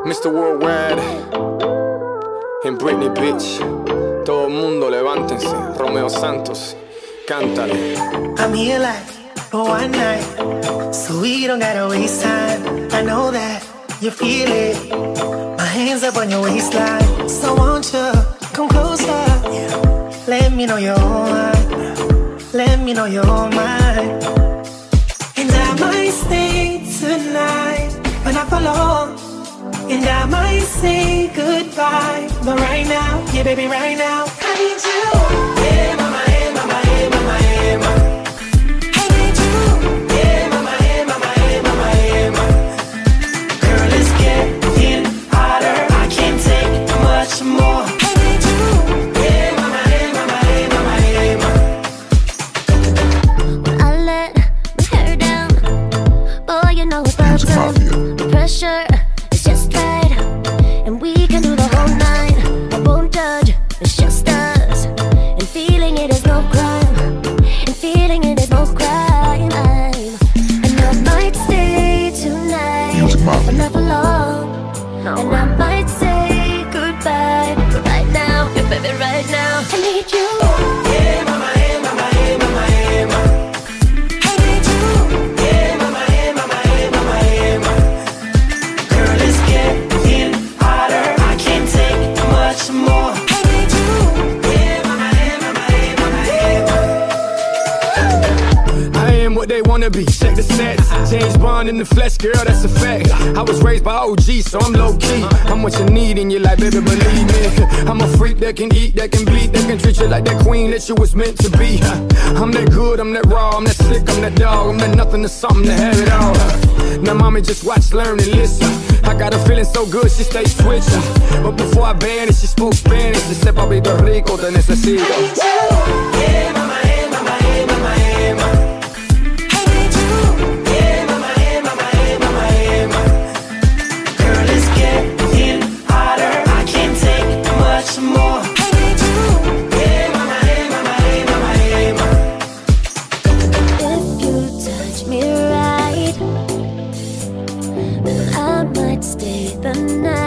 Mr. Worldwide, en Britney Beach. Todo el mundo levántense. Romeo Santos, cántale. I'm here like for one night, so we don't gotta waste time. I know that you feel it. My hands up on your waistline, so won't you come closer? Let me know you're mine. Let me know you're mine. And I might stay tonight, but not for long. And I might say goodbye, but right now, yeah, baby, right now, I need you. Yeah, mama, yeah, mama, yeah, mama, yeah, mama. I need you. Yeah, mama, yeah, mama, yeah, mama, yeah, mama. Girl, it's getting hotter. I can't take much more. I need you. Yeah, mama, yeah, mama, yeah, mama, yeah, mama. When I let my hair down, boy, you know it's about time. The pressure is just right, and we can do the whole night. I won't judge, it's just us, and feeling it is no crime, and feeling it is no crime. And I might stay tonight, but not for long. And I might say goodbye, but right now, yeah, baby, right now, I need you. Yeah, mama, yeah, mama, yeah, mama, yeah, mama. I need you. Yeah, mama, yeah, mama, yeah, mama, yeah, mama. Girl, it's getting hotter. I can't take much more. I need you. Yeah, mama, yeah, mama, yeah, mama, yeah, mama. I am what they wanna be. Check the stats. James Bond in the flesh, girl, that's a fact. I was raised by OG, so I'm low key. I'm what you need in your life, baby, believe me. I'm a freak that can eat, that can bleed, that can treat you like that queen that you was meant to be. I'm that good, I'm that raw, I'm that slick, I'm that dog, I'm that nothing to something to have it all. Now, mommy, just watch, learn, and listen. I got her feeling so good, she stay switching. But before I banned it, she spoke Spanish. She said, Papito Rico, te necesito. Yeah, mama, yeah, mama, yeah, mama, yeah, mama. I need you. Yeah, mama, yeah, mama, yeah, mama, yeah, mama. Girl, it's getting hotter. I can't take much more. I need you. Yeah, mama, yeah, mama, yeah, mama, yeah, mama. If you touch me right, then I might stay the night.